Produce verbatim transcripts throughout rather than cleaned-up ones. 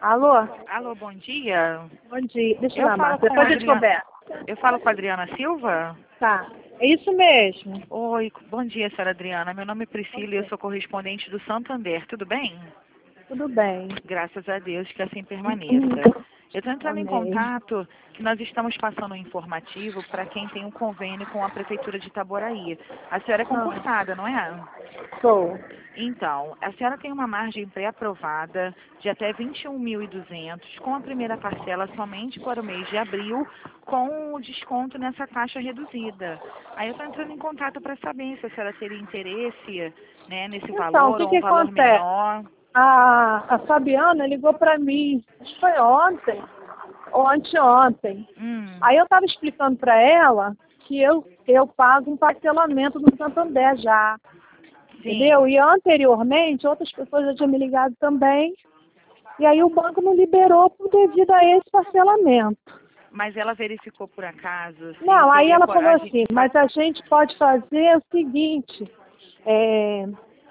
Alô? Alô, bom dia. Bom dia. Deixa eu Eu dar falo mais. com Depois a a gente Adriana. conversa. Eu falo com a Adriana Silva? Tá. É isso mesmo. Oi, bom dia, senhora Adriana. Meu nome é Priscila e eu Ok. sou correspondente do Santander. Tudo bem? Tudo bem. Graças a Deus que assim permaneça. Uhum. Eu estou entrando em Amém. contato que nós estamos passando um informativo para quem tem um convênio com a Prefeitura de Itaboraí. A senhora é Ah, concursada, não é? sou. Então, a senhora tem uma margem pré-aprovada de até vinte e um mil e duzentos, com a primeira parcela somente para o mês de abril, com o desconto nessa taxa reduzida. Aí eu estou entrando em contato para saber se a senhora teria interesse, né, nesse Então, o valor que ou que um valor acontece? menor. A, a Fabiana ligou pra mim, acho que foi ontem, ou anteontem. Hum, Aí eu tava explicando pra ela que eu, eu pago um parcelamento do Santander já. Entendeu? sim, E anteriormente, outras pessoas já tinham me ligado também. E aí o banco não liberou por devido a esse parcelamento. mas ela verificou por acaso se Não, aí teria ela falou coragem. assim, mas a gente pode fazer o seguinte, é,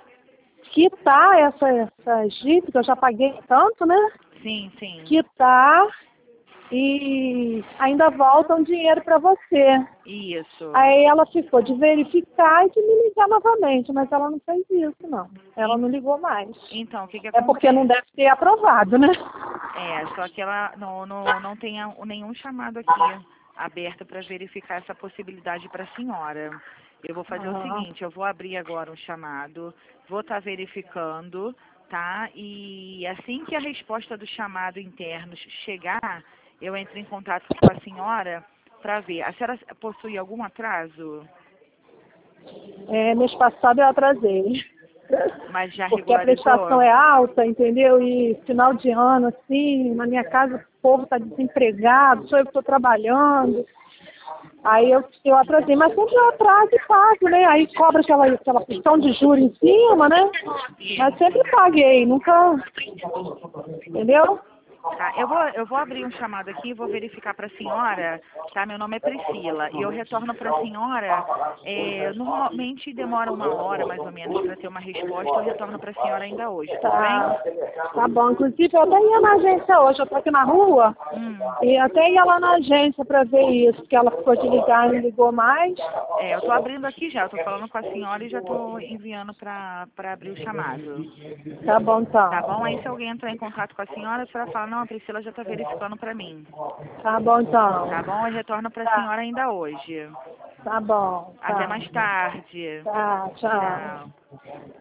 quitar essa, essa Jeep, que eu já paguei tanto, né? Sim, sim, Quitar e ainda volta um dinheiro para você. isso. Aí ela ficou de verificar e de me ligar novamente, mas ela não fez isso, não. Ela En- não ligou mais. Então, o que que É porque não acontece? deve ter aprovado, né? É, só que ela não, não, não tem a- nenhum chamado aqui aberto para verificar essa possibilidade para a senhora. Eu vou fazer o Ah, seguinte, eu vou abrir agora um chamado, vou estar verificando, tá? E assim que a resposta do chamado interno chegar, eu entro em contato com a senhora para ver. A senhora possui algum atraso? é, mês passado eu atrasei. Mas já Porque a prestação regularizou? é alta, entendeu? E final de ano, assim, na minha casa o povo está desempregado, sou eu que estou trabalhando. Aí eu, eu atrasei, mas sempre eu atraso e pago, né? Aí cobra aquela, aquela questão de juros em cima, né? Mas Sim, sempre sim. paguei, nunca. Entendeu? Tá, eu vou, eu vou abrir um chamado aqui e vou verificar para a senhora, tá? Meu nome é Priscila e eu retorno para a senhora. É, normalmente demora uma hora mais ou menos para ter uma resposta. Eu retorno para a senhora ainda hoje, tudo bem? Tá, tá bom. Inclusive eu até ia na agência hoje, eu tô aqui na rua. Hum, E até ia lá na agência para ver isso, porque ela ficou de ligar e não ligou mais. é, eu tô abrindo aqui já. Eu tô falando com a senhora e já tô enviando para para abrir o chamado. Tá bom, Tá então. bom? Aí se alguém entrar em contato com a senhora, a senhora fala, não, a Priscila já está verificando para mim. Tá bom, então. Tá bom? Eu retorno para a Tá, senhora ainda hoje. tá bom, Até tá. mais tarde. Tá, tchau. Tchau.